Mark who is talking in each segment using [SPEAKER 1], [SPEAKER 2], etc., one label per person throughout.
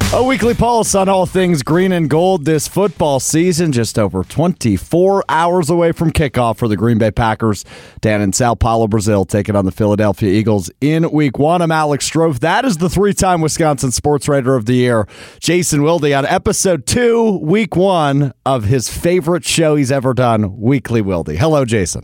[SPEAKER 1] A weekly pulse on all things green and gold this football season, just over 24 hours away from kickoff for the Green Bay Packers down in Sao Paulo, Brazil, taking on the Philadelphia Eagles in Week 1. I'm Alex Strofe. That is the three-time Wisconsin Sports Writer of the Year, Jason Wilde, on Episode 2, Week 1 of his favorite show he's ever done, Weekly Wilde. Hello, Jason.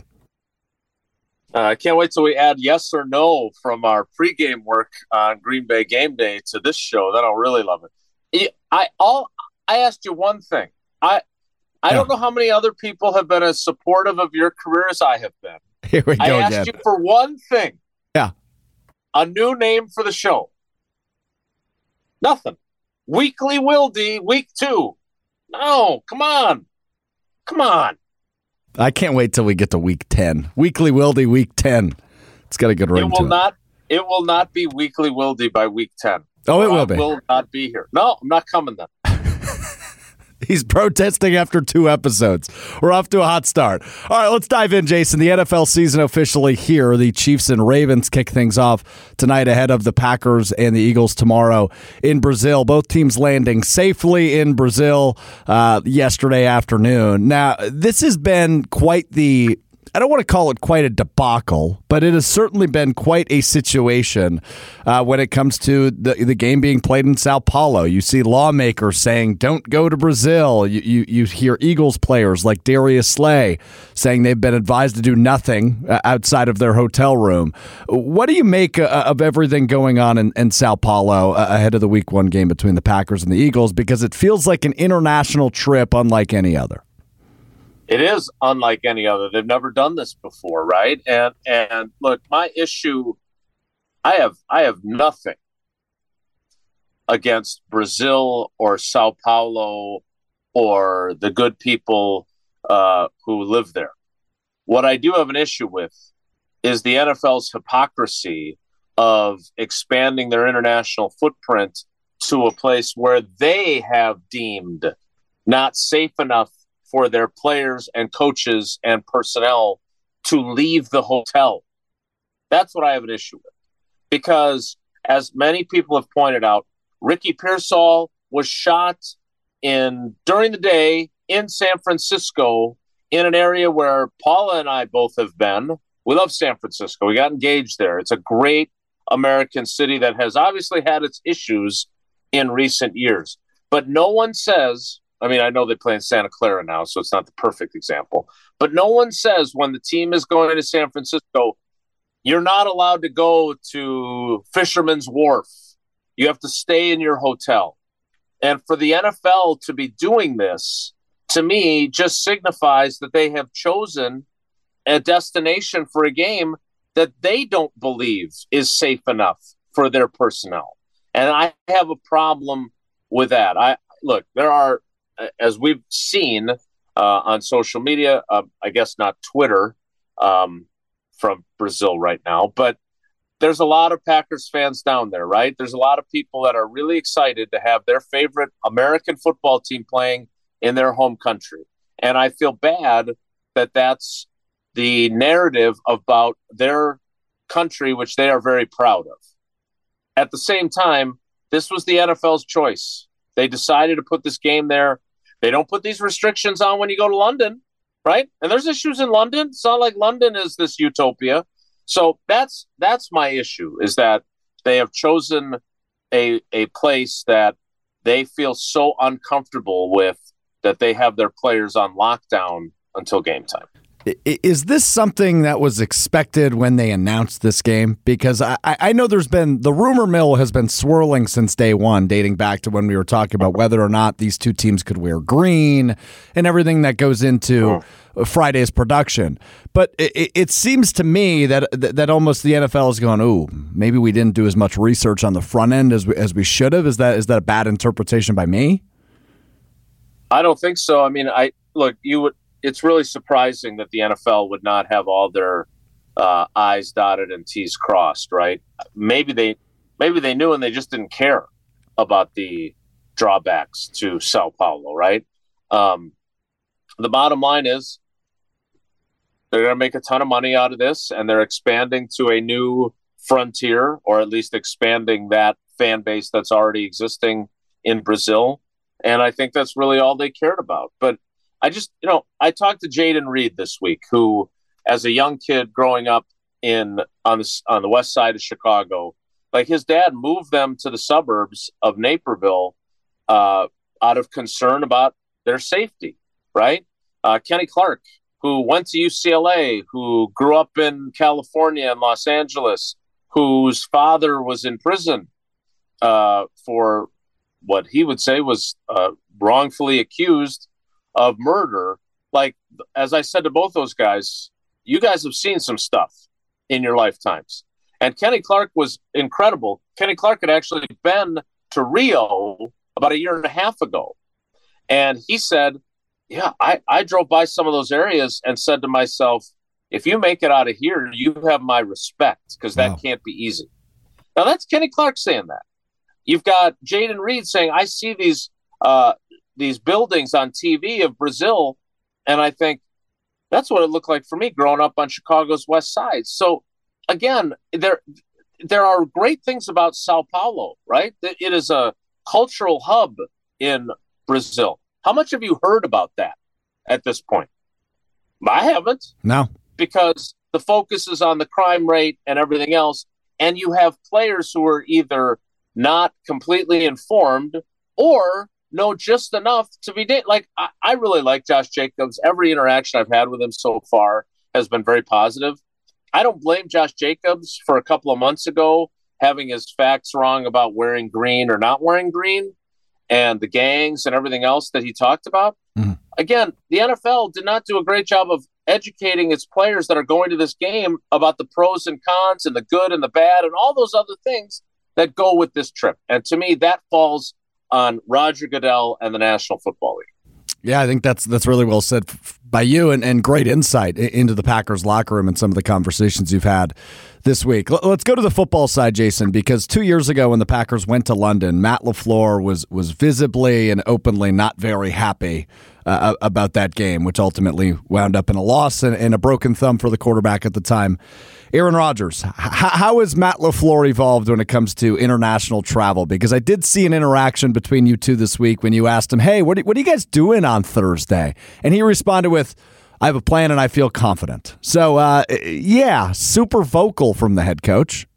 [SPEAKER 2] I can't wait till we add yes or no from our pregame work on Green Bay game day to this show. Then I'll really love it. I asked you one thing. I don't know how many other people have been as supportive of your career as I have been.
[SPEAKER 1] Here we go
[SPEAKER 2] I asked
[SPEAKER 1] again.
[SPEAKER 2] you for one thing.
[SPEAKER 1] Yeah.
[SPEAKER 2] A new name for the show. Nothing. Weekly Wilde, Week 2. No, come on. Come on.
[SPEAKER 1] I can't wait till we get to Week 10. Weekly Wilde, Week 10. It's got a good ring to it.
[SPEAKER 2] It will not be Weekly Wilde by Week 10.
[SPEAKER 1] Oh, it will be.
[SPEAKER 2] I will not be here. No, I'm not coming then.
[SPEAKER 1] He's protesting after 2 episodes. We're off to a hot start. All right, let's dive in, Jason. The NFL season officially here. The Chiefs and Ravens kick things off tonight ahead of the Packers and the Eagles tomorrow in Brazil. Both teams landing safely in Brazil yesterday afternoon. Now, this has been quite the... I don't want to call it quite a debacle, but it has certainly been quite a situation when it comes to the game being played in Sao Paulo. You see lawmakers saying, don't go to Brazil. You hear Eagles players like Darius Slay saying they've been advised to do nothing outside of their hotel room. What do you make of everything going on in Sao Paulo ahead of the Week 1 game between the Packers and the Eagles? Because it feels like an international trip unlike any other.
[SPEAKER 2] It is unlike any other. They've never done this before, right? And look, my issue, I have nothing against Brazil or Sao Paulo or the good people who live there. What I do have an issue with is the NFL's hypocrisy of expanding their international footprint to a place where they have deemed not safe enough for their players and coaches and personnel to leave the hotel. That's what I have an issue with. Because, as many people have pointed out, Ricky Pearsall was shot during the day in San Francisco, in an area where Paula and I both have been. We love San Francisco. We got engaged there. It's a great American city that has obviously had its issues in recent years. But no one says... I mean, I know they play in Santa Clara now, so it's not the perfect example. But no one says when the team is going to San Francisco, you're not allowed to go to Fisherman's Wharf. You have to stay in your hotel. And for the NFL to be doing this, to me, just signifies that they have chosen a destination for a game that they don't believe is safe enough for their personnel. And I have a problem with that. Look, there are... as we've seen on social media, I guess not Twitter from Brazil right now, but there's a lot of Packers fans down there, right? There's a lot of people that are really excited to have their favorite American football team playing in their home country. And I feel bad that that's the narrative about their country, which they are very proud of. At the same time, this was the NFL's choice. They decided to put this game there. They don't put these restrictions on when you go to London, right? And there's issues in London. It's not like London is this utopia. So that's my issue, is that they have chosen a place that they feel so uncomfortable with that they have their players on lockdown until game time.
[SPEAKER 1] Is this something that was expected when they announced this game? Because I know there's been, the rumor mill has been swirling since day one, dating back to when we were talking about whether or not these two teams could wear green and everything that goes into Friday's production. But it seems to me that almost the NFL is going, ooh, maybe we didn't do as much research on the front end as we should have. Is that a bad interpretation by me?
[SPEAKER 2] I don't think so. I mean, it's really surprising that the NFL would not have all their I's dotted and T's crossed, right? Maybe they knew and they just didn't care about the drawbacks to Sao Paulo, right? The bottom line is they're going to make a ton of money out of this, and they're expanding to a new frontier, or at least expanding that fan base that's already existing in Brazil. And I think that's really all they cared about. But I just, I talked to Jayden Reed this week, who, as a young kid growing up on the west side of Chicago, like his dad moved them to the suburbs of Naperville out of concern about their safety, right? Kenny Clark, who went to UCLA, who grew up in California and Los Angeles, whose father was in prison for what he would say was wrongfully accused of murder. Like, as I said to both those guys, you guys have seen some stuff in your lifetimes. And Kenny Clark was incredible. Kenny Clark had actually been to Rio about a year and a half ago. And he said, yeah, I drove by some of those areas and said to myself, if you make it out of here, you have my respect, because that can't be easy. Now, that's Kenny Clark saying that. You've got Jayden Reed saying, I see these buildings on TV of Brazil, and I think that's what it looked like for me growing up on Chicago's west side. So, again, there are great things about Sao Paulo, right? It is a cultural hub in Brazil. How much have you heard about that at this point? I haven't.
[SPEAKER 1] No.
[SPEAKER 2] Because the focus is on the crime rate and everything else, and you have players who are either not completely informed or know just enough to be like I really like Josh Jacobs. Every interaction I've had with him so far has been very positive. I don't blame Josh Jacobs for a couple of months ago having his facts wrong about wearing green or not wearing green and the gangs and everything else that he talked about. Mm. Again, the NFL did not do a great job of educating its players that are going to this game about the pros and cons and the good and the bad and all those other things that go with this trip. And to me, that falls on Roger Goodell and the National Football League.
[SPEAKER 1] Yeah, I think that's really well said by you, and great insight into the Packers locker room and some of the conversations you've had this week. Let's go to the football side, Jason, because 2 years ago when the Packers went to London, Matt LaFleur was visibly and openly not very happy about that game, which ultimately wound up in a loss and a broken thumb for the quarterback at the time, Aaron Rodgers. How has Matt LaFleur evolved when it comes to international travel? Because I did see an interaction between you two this week when you asked him, hey, what are you guys doing on Thursday? And he responded with, I have a plan and I feel confident. So, super vocal from the head coach.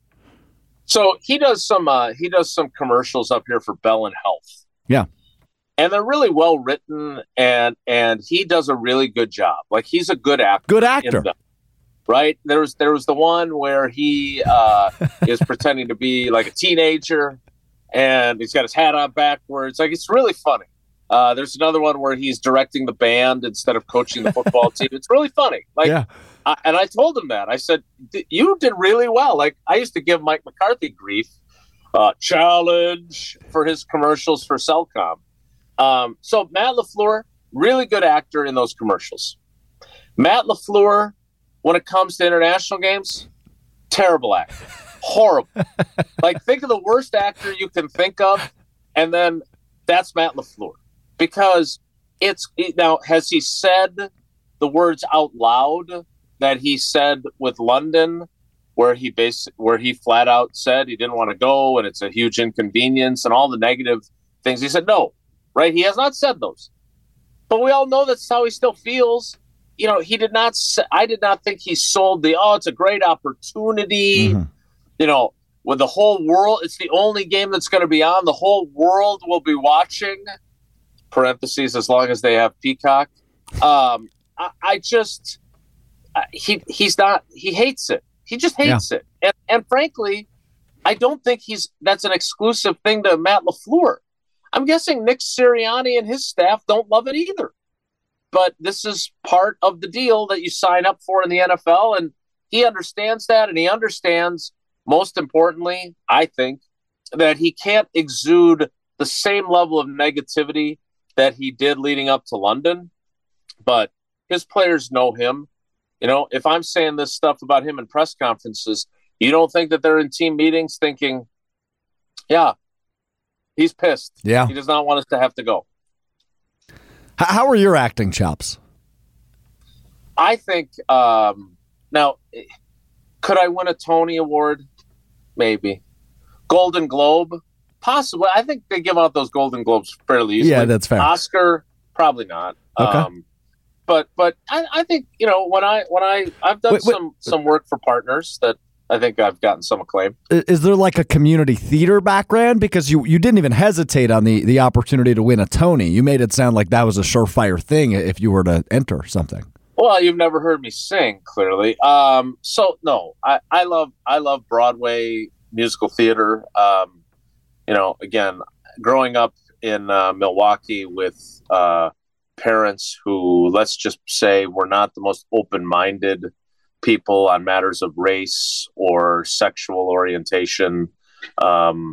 [SPEAKER 2] So he does some commercials up here for Bell and Health.
[SPEAKER 1] Yeah.
[SPEAKER 2] And they're really well written, and he does a really good job. Like, he's a good actor.
[SPEAKER 1] Good actor.
[SPEAKER 2] Right? There was the one where he is pretending to be like a teenager, and he's got his hat on backwards. Like, it's really funny. There's another one where he's directing the band instead of coaching the football team. It's really funny. Like, yeah. And I told him that. I said, you did really well. Like, I used to give Mike McCarthy grief, challenge for his commercials for Cellcom. So Matt LaFleur, really good actor in those commercials. Matt LaFleur, when it comes to international games, terrible actor. Horrible. Like, think of the worst actor you can think of, and then that's Matt LaFleur. Because now, has he said the words out loud that he said with London, where he flat out said he didn't want to go and it's a huge inconvenience and all the negative things? He said no. Right? He has not said those. But we all know that's how he still feels. He did not I did not think he sold it's a great opportunity. Mm-hmm. With the whole world, it's the only game that's going to be on. The whole world will be watching. Parentheses, as long as they have Peacock. He's not. He hates it. He just hates it. And frankly, I don't think that's an exclusive thing to Matt LaFleur. I'm guessing Nick Sirianni and his staff don't love it either. But this is part of the deal that you sign up for in the NFL, and he understands that, and he understands, most importantly, I think, that he can't exude the same level of negativity that he did leading up to London. But his players know him. If I'm saying this stuff about him in press conferences, you don't think that they're in team meetings thinking, yeah, he's pissed.
[SPEAKER 1] Yeah.
[SPEAKER 2] He does not want us to have to go.
[SPEAKER 1] How are your acting chops?
[SPEAKER 2] I think, now, could I win a Tony Award? Maybe. Golden Globe? Possibly. I think they give out those Golden Globes fairly easily.
[SPEAKER 1] Yeah, that's fair.
[SPEAKER 2] Oscar, probably not.
[SPEAKER 1] Okay.
[SPEAKER 2] But I think, when I've done some work for partners that I think I've gotten some acclaim.
[SPEAKER 1] Is there like a community theater background? Because you didn't even hesitate on the opportunity to win a Tony. You made it sound like that was a surefire thing if you were to enter something.
[SPEAKER 2] Well, you've never heard me sing, clearly. So no, I love Broadway musical theater. Again, growing up in Milwaukee with parents who, let's just say, were not the most open-minded people on matters of race or sexual orientation. I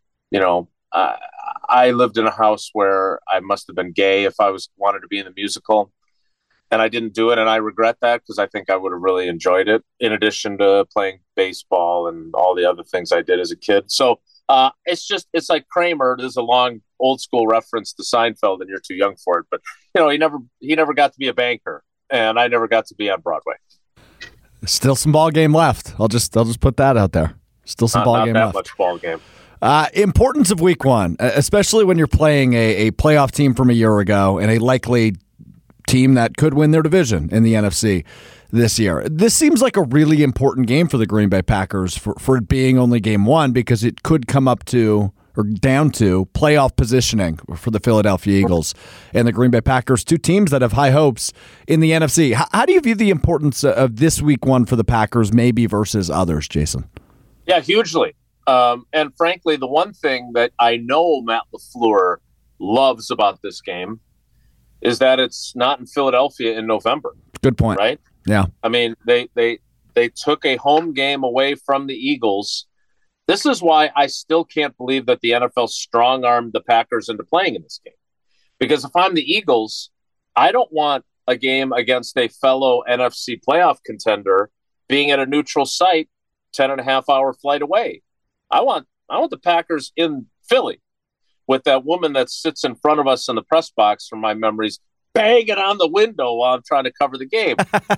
[SPEAKER 2] lived in a house where I must have been gay if I wanted to be in the musical, and I didn't do it, and I regret that because I think I would have really enjoyed it, in addition to playing baseball and all the other things I did as a kid. So it's like Kramer. There's a long old school reference to Seinfeld, and you're too young for it. But he never got to be a banker, and I never got to be on Broadway.
[SPEAKER 1] Still some ball game left. I'll just put that out there. Still some ball game left.
[SPEAKER 2] Not that much ball game.
[SPEAKER 1] Importance of week one, especially when you're playing a playoff team from a year ago and a likely team that could win their division in the NFC this year. This seems like a really important game for the Green Bay Packers for it being only game one, because it could come up to or down to playoff positioning for the Philadelphia Eagles and the Green Bay Packers, two teams that have high hopes in the NFC. How do you view the importance of this week one for the Packers, maybe versus others, Jason?
[SPEAKER 2] Yeah, hugely. And frankly, the one thing that I know Matt LaFleur loves about this game is that it's not in Philadelphia in November.
[SPEAKER 1] Good point.
[SPEAKER 2] Right?
[SPEAKER 1] Yeah.
[SPEAKER 2] I mean, they took a home game away from the Eagles. This is why I still can't believe that the NFL strong-armed the Packers into playing in this game. Because if I'm the Eagles, I don't want a game against a fellow NFC playoff contender being at a neutral site 10.5-hour flight away. I want the Packers in Philly with that woman that sits in front of us in the press box, from my memories, banging on the window while I'm trying to cover the game.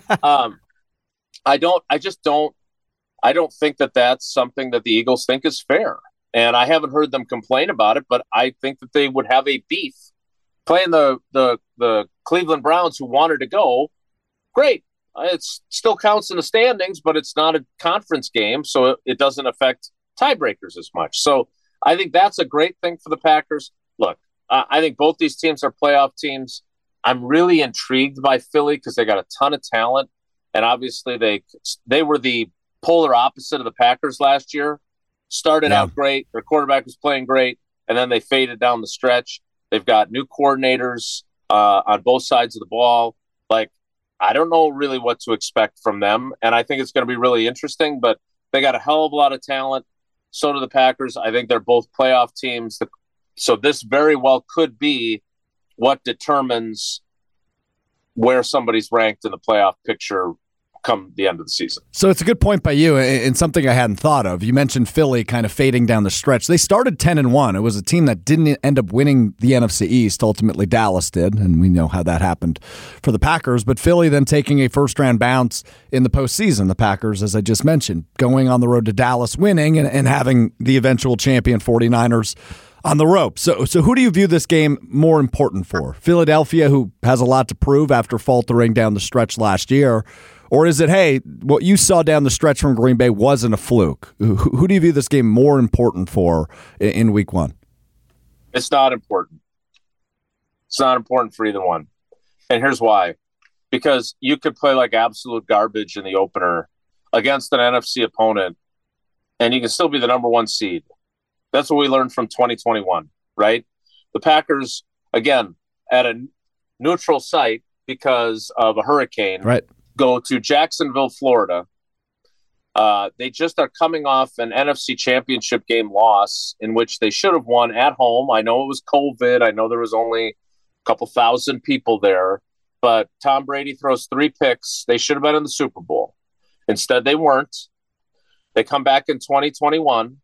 [SPEAKER 2] I don't think that that's something that the Eagles think is fair. And I haven't heard them complain about it, but I think that they would have a beef playing the Cleveland Browns, who wanted to go. Great. It still counts in the standings, but it's not a conference game, so it doesn't affect tiebreakers as much. So I think that's a great thing for the Packers. Look, I think both these teams are playoff teams. I'm really intrigued by Philly because they got a ton of talent, and obviously they were the polar opposite of the Packers last year. Started out great, their quarterback was playing great, and then they faded down the stretch. They've got new coordinators on both sides of the ball. I don't know really what to expect from them, and I think it's going to be really interesting, but they got a hell of a lot of talent. So do the Packers. I think they're both playoff teams. So this very well could be what determines where somebody's ranked in the playoff picture come the end of the season.
[SPEAKER 1] So it's a good point by you, and something I hadn't thought of. You mentioned Philly kind of fading down the stretch. They started 10-1. It was a team that didn't end up winning the NFC East. Ultimately, Dallas did, and we know how that happened for the Packers. But Philly then taking a first-round bounce in the postseason. The Packers, as I just mentioned, going on the road to Dallas, winning, and having the eventual champion 49ers on the rope. So who do you view this game more important for? Philadelphia, who has a lot to prove after faltering down the stretch last year, or is it, hey, what you saw down the stretch from Green Bay wasn't a fluke? Who do you view this game more important for in week one?
[SPEAKER 2] It's not important. It's not important for either one. And here's why. Because you could play like absolute garbage in the opener against an NFC opponent, and you can still be the number one seed. That's what we learned from 2021, right? The Packers, again, at a neutral site because of a hurricane,
[SPEAKER 1] right,
[SPEAKER 2] go to Jacksonville, Florida. They just are coming off an NFC championship game loss in which they should have won at home. I know it was COVID. I know there was only a couple thousand people there, but Tom Brady throws 3 picks. They should have been in the Super Bowl. Instead, they weren't. They come back in 2021,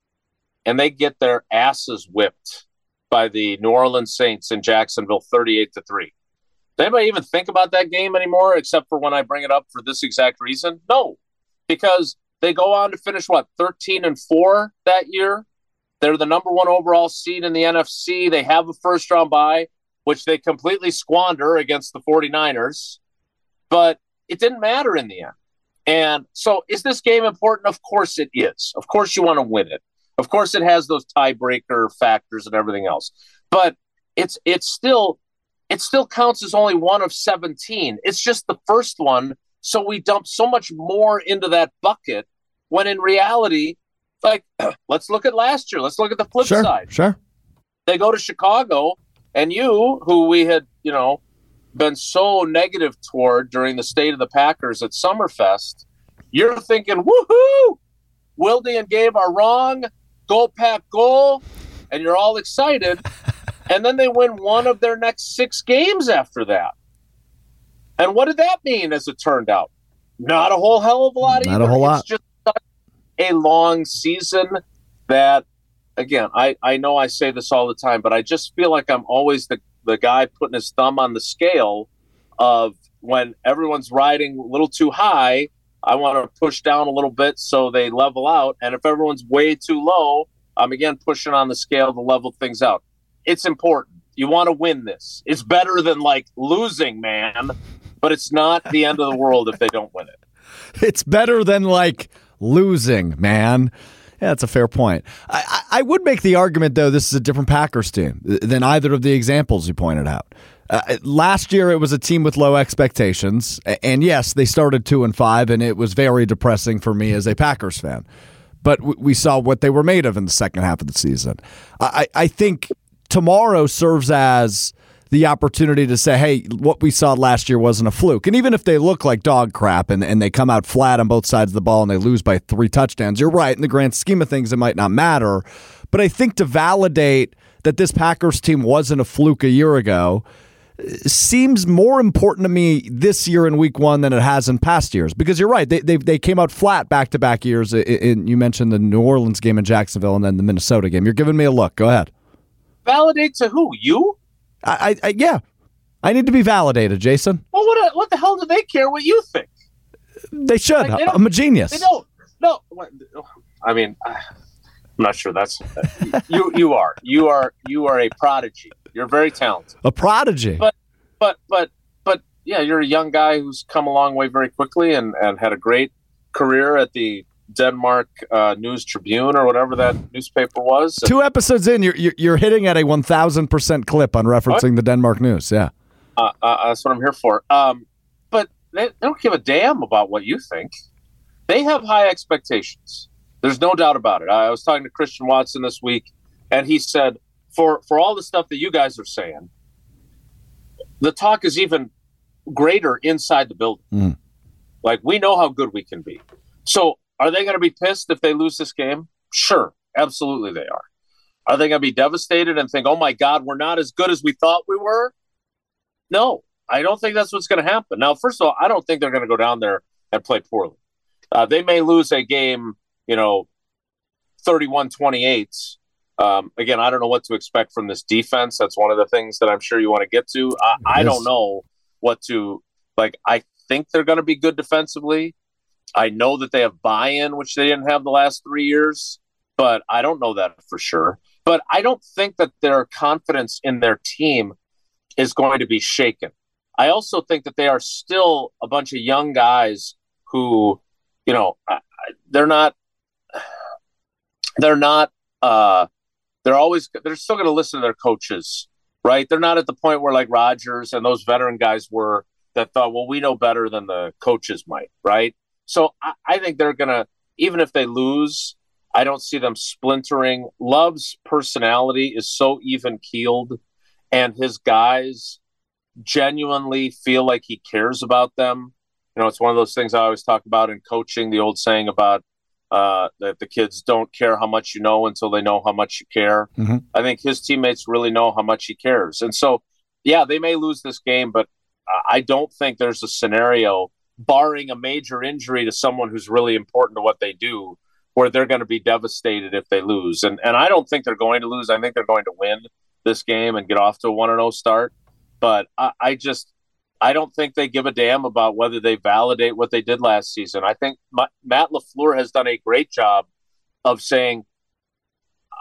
[SPEAKER 2] and they get their asses whipped by the New Orleans Saints in Jacksonville 38-3. Does anybody even think about that game anymore, except for when I bring it up for this exact reason? No, because they go on to finish, 13-4 that year? They're the number one overall seed in the NFC. They have a first-round bye, which they completely squander against the 49ers. But it didn't matter in the end. And so is this game important? Of course it is. Of course you want to win it. Of course it has those tiebreaker factors and everything else. But it still counts as only one of 17. It's just the first one. So we dump so much more into that bucket when in reality, like, let's look at last year. Let's look at the flip side.
[SPEAKER 1] Sure.
[SPEAKER 2] They go to Chicago, and you, who we had, been so negative toward during the State of the Packers at Summerfest, you're thinking, woohoo! Wilde and Gabe are wrong. Go Pack, goal. And you're all excited. And then they win one of their next 6 games after that. And what did that mean as it turned out? Not a whole hell of a lot either.
[SPEAKER 1] Not a whole lot.
[SPEAKER 2] It's just a long season that, again, I know I say this all the time, but I just feel like I'm always the guy putting his thumb on the scale of when everyone's riding a little too high, I want to push down a little bit so they level out. And if everyone's way too low, I'm again pushing on the scale to level things out. It's important. You want to win this. It's better than like losing, man, but it's not the end of the world if they don't win it.
[SPEAKER 1] It's better than like losing, man. Yeah, that's a fair point. I would make the argument, though, this is a different Packers team than either of the examples you pointed out. Last year, it was a team with low expectations. And yes, they started 2-5, and it was very depressing for me as a Packers fan. But we saw what they were made of in the second half of the season. I think tomorrow serves as the opportunity to say, hey, what we saw last year wasn't a fluke. And even if they look like dog crap and they come out flat on both sides of the ball and they lose by 3 touchdowns, you're right. In the grand scheme of things, it might not matter. But I think to validate that this Packers team wasn't a fluke a year ago seems more important to me this year in week 1 than it has in past years. Because you're right. They came out flat back-to-back years. You mentioned the New Orleans game in Jacksonville and then the Minnesota game. You're giving me a look. Go ahead.
[SPEAKER 2] Validate to who? You?
[SPEAKER 1] Yeah, I need to be validated, Jason.
[SPEAKER 2] Well, what the hell do they care what you think?
[SPEAKER 1] They should.
[SPEAKER 2] Like,
[SPEAKER 1] I'm a genius.
[SPEAKER 2] They don't. No, I mean, I'm not sure that's you are. You are a prodigy. You're very talented.
[SPEAKER 1] A prodigy.
[SPEAKER 2] But yeah, you're a young guy who's come a long way very quickly and had a great career at the Denmark News Tribune or whatever that newspaper was.
[SPEAKER 1] 2 episodes in, you're hitting at a 1,000% clip on referencing the Denmark News. Yeah,
[SPEAKER 2] that's what I'm here for. But they don't give a damn about what you think. They have high expectations. There's no doubt about it. I was talking to Christian Watson this week, and he said, for all the stuff that you guys are saying, the talk is even greater inside the building.
[SPEAKER 1] Mm.
[SPEAKER 2] Like, we know how good we can be. So are they going to be pissed if they lose this game? Sure, absolutely they are. Are they going to be devastated and think, oh my God, we're not as good as we thought we were? No, I don't think that's what's going to happen. Now, first of all, I don't think they're going to go down there and play poorly. They may lose a game, 31-28. Again, I don't know what to expect from this defense. That's one of the things that I'm sure you want to get to. I don't know what to, I think they're going to be good defensively. I know that they have buy-in, which they didn't have the last 3 years, but I don't know that for sure. But I don't think that their confidence in their team is going to be shaken. I also think that they are still a bunch of young guys who, they're still going to listen to their coaches, right? They're not at the point where like Rodgers and those veteran guys were that thought, well, we know better than the coaches might, right? So I think they're going to, even if they lose, I don't see them splintering. Love's personality is so even-keeled, and his guys genuinely feel like he cares about them. It's one of those things I always talk about in coaching, the old saying about that the kids don't care how much you know until they know how much you care.
[SPEAKER 1] Mm-hmm.
[SPEAKER 2] I think his teammates really know how much he cares. And so, yeah, they may lose this game, but I don't think there's a scenario, barring a major injury to someone who's really important to what they do, where they're going to be devastated if they lose. And I don't think they're going to lose. I think they're going to win this game and get off to a 1-0 start. But I don't think they give a damn about whether they validate what they did last season. I think Matt LaFleur has done a great job of saying,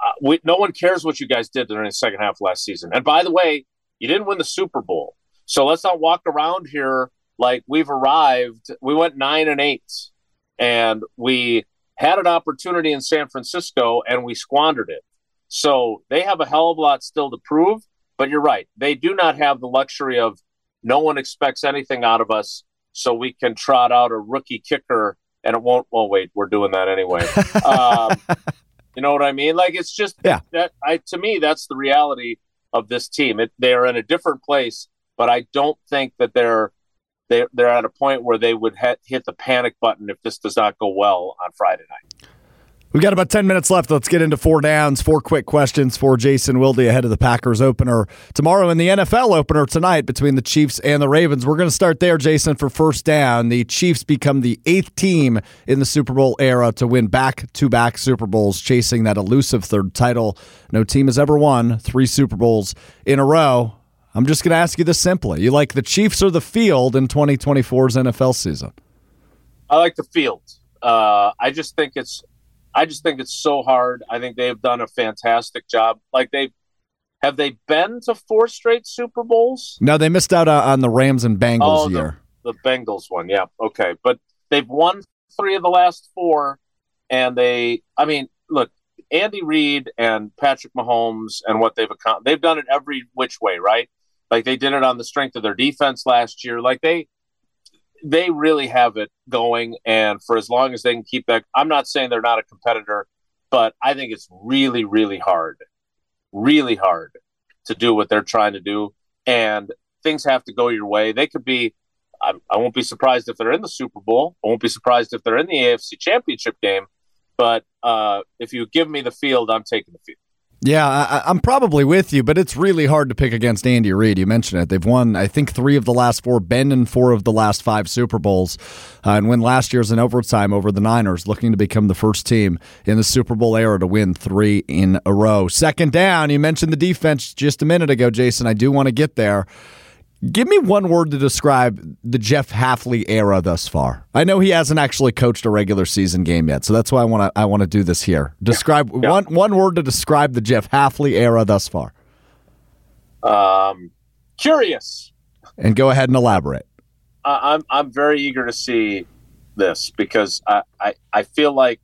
[SPEAKER 2] no one cares what you guys did during the second half of last season. And by the way, you didn't win the Super Bowl. So let's not walk around here like we've arrived. We went 9-8, and we had an opportunity in San Francisco, and we squandered it. So they have a hell of a lot still to prove. But you're right. They do not have the luxury of no one expects anything out of us, so we can trot out a rookie kicker, and it won't. Well, wait, we're doing that anyway. You know what I mean? Like, it's just that. To me, that's the reality of this team. They're in a different place, but I don't think that they're at a point where they would hit the panic button if this does not go well on Friday night.
[SPEAKER 1] We've got about 10 minutes left. Let's get into 4 downs. 4 quick questions for Jason Wilde ahead of the Packers opener tomorrow and the NFL opener tonight between the Chiefs and the Ravens. We're going to start there, Jason, for first down. The Chiefs become the 8th team in the Super Bowl era to win back-to-back Super Bowls, chasing that elusive third title. No team has ever won 3 Super Bowls in a row. I'm just going to ask you this simply. You like the Chiefs or the field in 2024's NFL season?
[SPEAKER 2] I like the field. I just think it's so hard. I think they've done a fantastic job. Like, have they been to 4 straight Super Bowls?
[SPEAKER 1] No, they missed out on the Rams and Bengals year.
[SPEAKER 2] The Bengals one, yeah, okay. But they've won 3 of the last 4, and look, Andy Reid and Patrick Mahomes and what they've accomplished, they've done it every which way, right? Like, they did it on the strength of their defense last year. Like, they really have it going, and for as long as they can keep that, I'm not saying they're not a competitor, but I think it's really, really hard to do what they're trying to do, and things have to go your way. They could be, I won't be surprised if they're in the Super Bowl. I won't be surprised if they're in the AFC Championship game, but if you give me the field, I'm taking the field.
[SPEAKER 1] Yeah, I'm probably with you, but it's really hard to pick against Andy Reid. You mentioned it. They've won, I think, 3 of the last 4, been in 4 of the last 5 Super Bowls, and win last year's in overtime over the Niners, looking to become the first team in the Super Bowl era to win 3 in a row. Second down, you mentioned the defense just a minute ago, Jason. I do want to get there. Give me one word to describe the Jeff Hafley era thus far. I know he hasn't actually coached a regular season game yet, so that's why I want to do this here. Describe one word to describe the Jeff Hafley era thus far.
[SPEAKER 2] Curious.
[SPEAKER 1] And go ahead and elaborate.
[SPEAKER 2] I'm very eager to see this because I feel like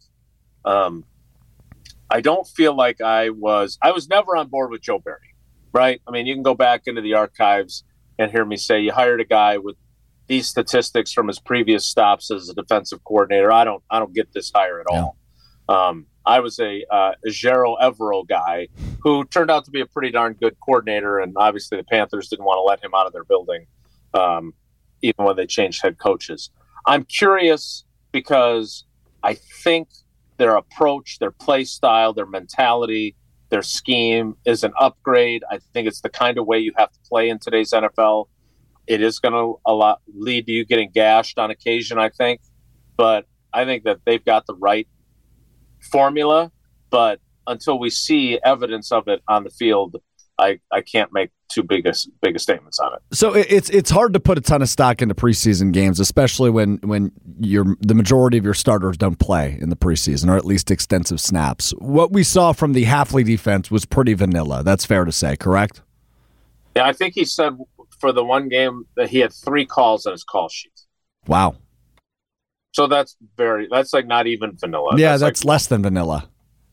[SPEAKER 2] I don't feel like I was never on board with Joe Barry, right? I mean, you can go back into the archives and hear me say you hired a guy with these statistics from his previous stops as a defensive coordinator. I don't get this hire at all. I was a Jero Evero guy who turned out to be a pretty darn good coordinator, and obviously the Panthers didn't want to let him out of their building, even when they changed head coaches. I'm curious because I think their approach, their play style, their mentality, their scheme is an upgrade. I think it's the kind of way you have to play in today's NFL. It is going to lead to you getting gashed on occasion, I think. But I think that they've got the right formula. But until we see evidence of it on the field, I can't make too big a statements on it.
[SPEAKER 1] So it's hard to put a ton of stock into preseason games, especially when the majority of your starters don't play in the preseason, or at least extensive snaps. What we saw from the Hafley defense was pretty vanilla. That's fair to say, correct?
[SPEAKER 2] Yeah, I think he said for the one game that he had 3 calls on his call sheet.
[SPEAKER 1] Wow.
[SPEAKER 2] So that's like not even vanilla.
[SPEAKER 1] Yeah, that's like less than vanilla.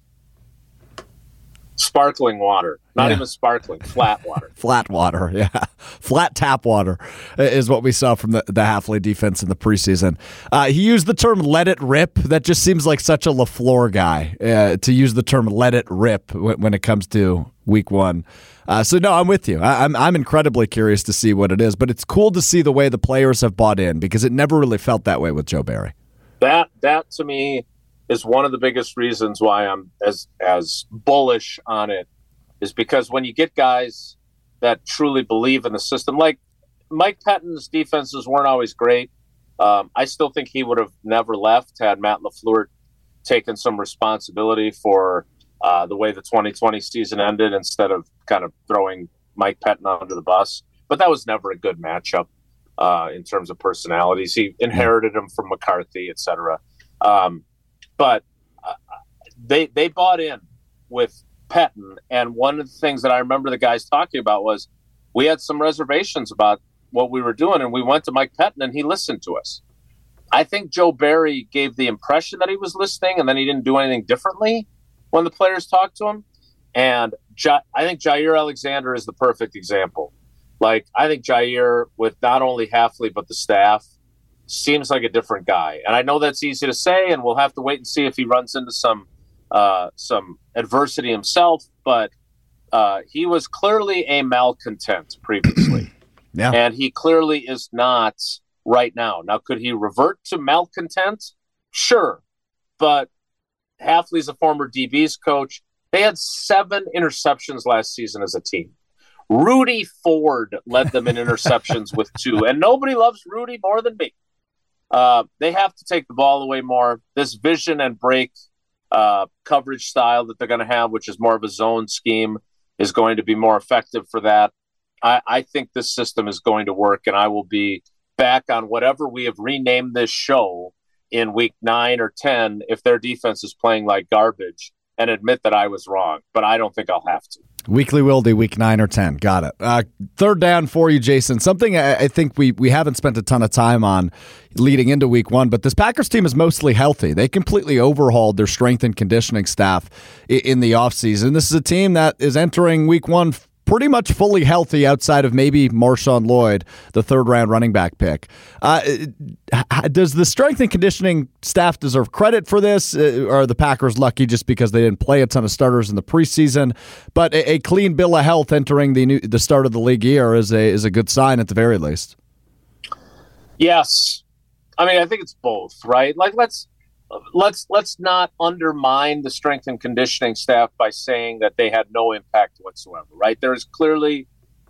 [SPEAKER 2] Sparkling water. Not even sparkling. Flat water.
[SPEAKER 1] Flat water, yeah. Flat tap water is what we saw from the Hafley defense in the preseason. He used the term let it rip. That just seems like such a LaFleur guy to use the term let it rip when it comes to week 1. So, no, I'm with you. I'm incredibly curious to see what it is, but it's cool to see the way the players have bought in because it never really felt that way with Joe Barry.
[SPEAKER 2] That to me is one of the biggest reasons why I'm as bullish on it, is because when you get guys that truly believe in the system, like Mike Pettine's defenses weren't always great. I still think he would have never left had Matt LaFleur taken some responsibility for the way the 2020 season ended instead of kind of throwing Mike Pettine under the bus. But that was never a good matchup in terms of personalities. He inherited him from McCarthy, et cetera. But they bought in with Pettine. And one of the things that I remember the guys talking about was we had some reservations about what we were doing, and we went to Mike Pettine, and he listened to us. I think Joe Barry gave the impression that he was listening, and then he didn't do anything differently when the players talked to him. And I think Jair Alexander is the perfect example. Like, I think Jair, with not only Hafley but the staff, seems like a different guy. And I know that's easy to say, and we'll have to wait and see if he runs into some adversity himself. But he was clearly a malcontent previously.
[SPEAKER 1] Yeah.
[SPEAKER 2] And he clearly is not right now. Now, could he revert to malcontent? Sure. But Hafley's a former DB's coach. They had 7 interceptions last season as a team. Rudy Ford led them in interceptions with 2. And nobody loves Rudy more than me. They have to take the ball away more. This vision and break coverage style that they're going to have, which is more of a zone scheme, is going to be more effective for that. I think this system is going to work, and I will be back on whatever we have renamed this show in week 9 or 10 if their defense is playing like garbage, and admit that I was wrong. But I don't think I'll have to.
[SPEAKER 1] Weekly Wildy, week 9 or 10. Got it. Third down for you, Jason. Something I think we haven't spent a ton of time on leading into week 1, but this Packers team is mostly healthy. They completely overhauled their strength and conditioning staff in the offseason. This is a team that is entering week 1 pretty much fully healthy outside of maybe Marshawn Lloyd, the third-round running back pick. Does the strength and conditioning staff deserve credit for this? Or are the Packers lucky just because they didn't play a ton of starters in the preseason? But a clean bill of health entering the start of the league year is a good sign at the very least.
[SPEAKER 2] Yes. I mean, I think it's both, right? Like, let's not undermine the strength and conditioning staff by saying that they had no impact whatsoever, right? There's clearly,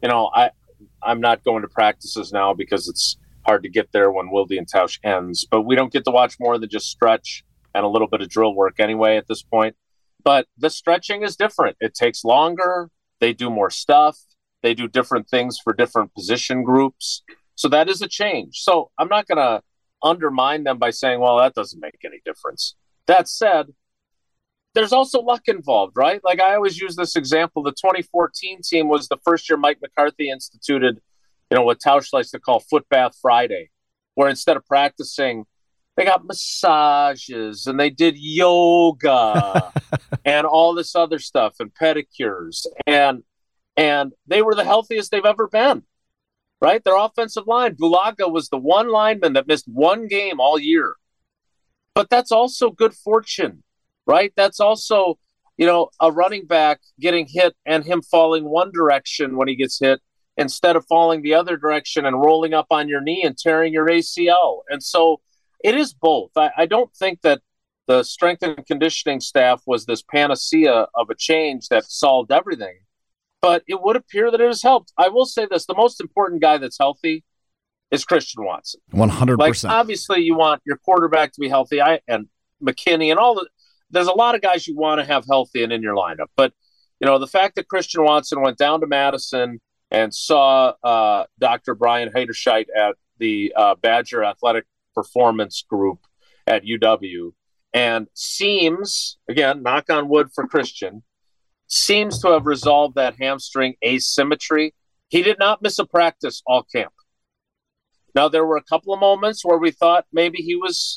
[SPEAKER 2] I'm not going to practices now because it's hard to get there when Wildy and Tausch ends, but we don't get to watch more than just stretch and a little bit of drill work anyway at this point. But the stretching is different. It takes longer. They do more stuff. They do different things for different position groups. So that is a change. So I'm not going to undermine them by saying, well, that doesn't make any difference. That said, there's also luck involved, right? Like, I always use this example. The 2014 team was the first year Mike McCarthy instituted, what Tausch likes to call Foot Bath Friday, where instead of practicing, they got massages and they did yoga and all this other stuff and pedicures. And they were the healthiest they've ever been. Right? Their offensive line, Bulaga was the one lineman that missed one game all year. But that's also good fortune, right? That's also, a running back getting hit and him falling one direction when he gets hit instead of falling the other direction and rolling up on your knee and tearing your ACL. And so it is both. I don't think that the strength and conditioning staff was this panacea of a change that solved everything. But it would appear that it has helped. I will say this. The most important guy that's healthy is Christian Watson.
[SPEAKER 1] 100%.
[SPEAKER 2] Like, obviously, you want your quarterback to be healthy, and McKinney and all the – there's a lot of guys you want to have healthy and in your lineup. But, the fact that Christian Watson went down to Madison and saw Dr. Brian Haderscheit at the Badger Athletic Performance Group at UW and seems, again, knock on wood for Christian – seems to have resolved that hamstring asymmetry. He did not miss a practice all camp. Now, there were a couple of moments where we thought maybe he was,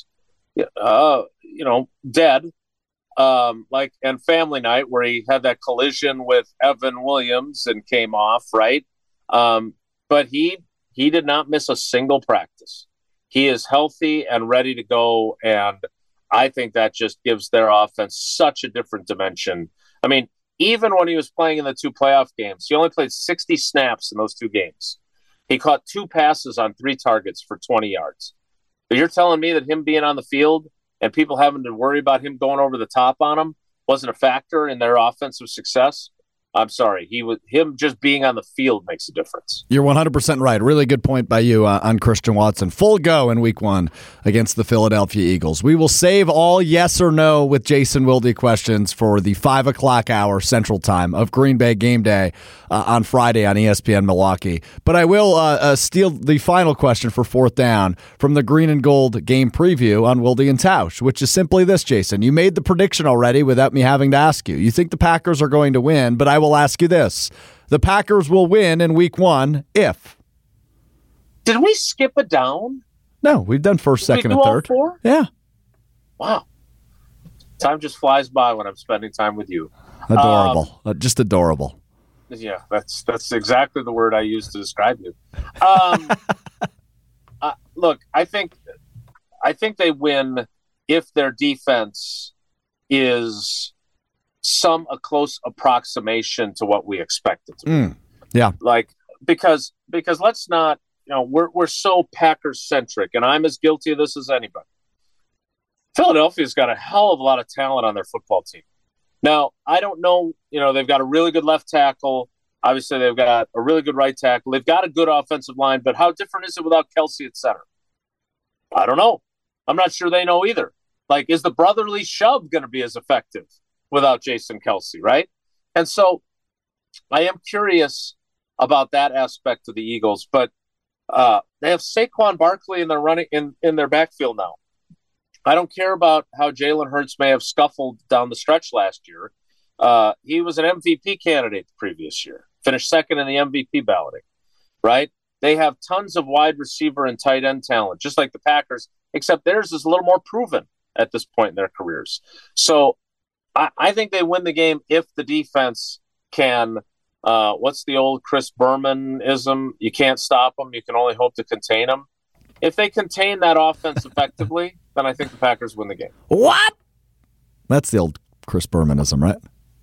[SPEAKER 2] dead, and family night where he had that collision with Evan Williams and came off, right? But he did not miss a single practice. He is healthy and ready to go, and I think that just gives their offense such a different dimension. I mean, even when he was playing in the 2 playoff games, he only played 60 snaps in those 2 games. He caught 2 passes on 3 targets for 20 yards. But you're telling me that him being on the field and people having to worry about him going over the top on him wasn't a factor in their offensive success? I'm sorry. Him just being on the field makes a difference.
[SPEAKER 1] You're 100% right. Really good point by you on Christian Watson. Full go in week 1 against the Philadelphia Eagles. We will save all yes or no with Jason Wilde questions for the 5 o'clock hour Central Time of Green Bay game day on Friday on ESPN Milwaukee. But I will steal the final question for 4th down from the Green and Gold game preview on Wilde and Tausch, which is simply this, Jason. You made the prediction already without me having to ask you. You think the Packers are going to win, but I will ask you this. The Packers will win in week 1 if.
[SPEAKER 2] Did we skip a down?
[SPEAKER 1] No, we've done first, second, and third.
[SPEAKER 2] All 4?
[SPEAKER 1] Yeah.
[SPEAKER 2] Wow. Time just flies by when I'm spending time with you.
[SPEAKER 1] Adorable. Just adorable.
[SPEAKER 2] Yeah, that's exactly the word I use to describe you. Look, I think they win if their defense is a close approximation to what we expect it to be.
[SPEAKER 1] Yeah.
[SPEAKER 2] Like because let's not, we're so Packers centric, and I'm as guilty of this as anybody. Philadelphia's got a hell of a lot of talent on their football team. Now, I don't know, they've got a really good left tackle. Obviously, they've got a really good right tackle. They've got a good offensive line, but how different is it without Kelce at center? I don't know. I'm not sure they know either. Like, is the brotherly shove going to be as effective without Jason Kelce, right? And so I am curious about that aspect of the Eagles, but they have Saquon Barkley in their running in their backfield now. I don't care about how Jalen Hurts may have scuffled down the stretch last year. He was an MVP candidate the previous year, finished second in the MVP balloting, right? They have tons of wide receiver and tight end talent, just like the Packers, except theirs is a little more proven at this point in their careers. So I think they win the game if the defense can, what's the old Chris Berman-ism? You can't stop them. You can only hope to contain them. If they contain that offense effectively, then I think the Packers win the game.
[SPEAKER 1] What? That's the old Chris Bermanism, right?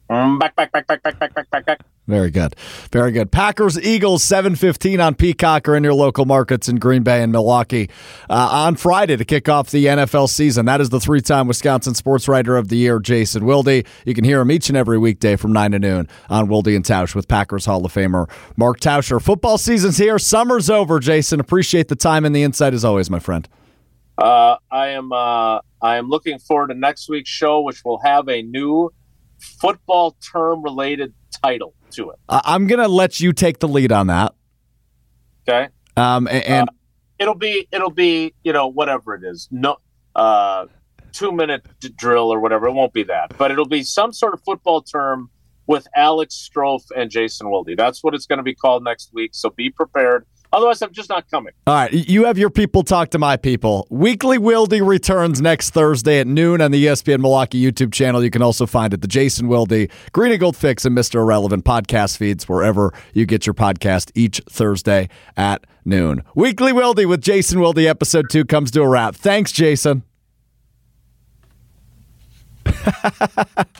[SPEAKER 2] Back.
[SPEAKER 1] Very good. Very good. Packers, Eagles, 7:15 on Peacock or in your local markets in Green Bay and Milwaukee on Friday to kick off the NFL season. That is the 3-time Wisconsin Sports Writer of the Year, Jason Wilde. You can hear him each and every weekday from 9 to noon on Wilde and Tausch with Packers Hall of Famer Mark Tauscher. Football season's here. Summer's over, Jason. Appreciate the time and the insight as always, my friend.
[SPEAKER 2] I am looking forward to next week's show, which will have a new football term-related title to it.
[SPEAKER 1] I'm going to let you take the lead on that.
[SPEAKER 2] Okay.
[SPEAKER 1] And
[SPEAKER 2] it'll be, whatever it is. No, 2-minute drill or whatever. It won't be that, but it'll be some sort of football term with Alex Strofe and Jason Wilde. That's what it's going to be called next week. So be prepared. Otherwise, I'm just not coming.
[SPEAKER 1] All right. You have your people talk to my people. Weekly Wilde returns next Thursday at noon on the ESPN Milwaukee YouTube channel. You can also find it, the Jason Wilde, Green and Gold Fix, and Mr. Irrelevant podcast feeds wherever you get your podcast each Thursday at noon. Weekly Wilde with Jason Wilde, episode 2 comes to a wrap. Thanks, Jason.